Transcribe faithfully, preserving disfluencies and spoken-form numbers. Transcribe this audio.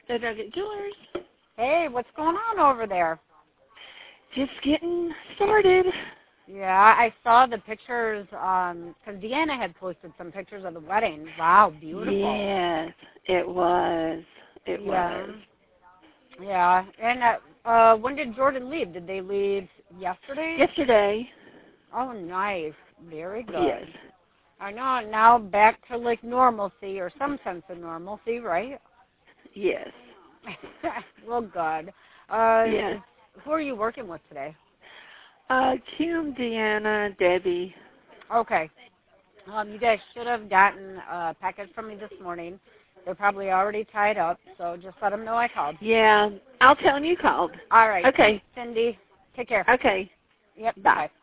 The Nugget Killers. Hey, what's going on over there? Just getting started. Yeah, I saw the pictures, um, because Deanna had posted some pictures of the wedding. Wow, beautiful. Yes, it was. It yeah. was. Yeah, and uh, uh, when did Jordan leave? Did they leave yesterday? Yesterday. Oh, nice. Very good. Yes. I know, now back to, like, normalcy or some sense of normalcy, right? Yes. Well, good. Uh, Yes. is, who are you working with today? Uh, Kim, Deanna, Debbie. Okay. Um, you guys should have gotten a package from me this morning. They're probably already tied up, so just let them know I called. Yeah, I'll tell them you called. All right. Okay. Cindy, take care. Okay. Yep. Bye. Bye.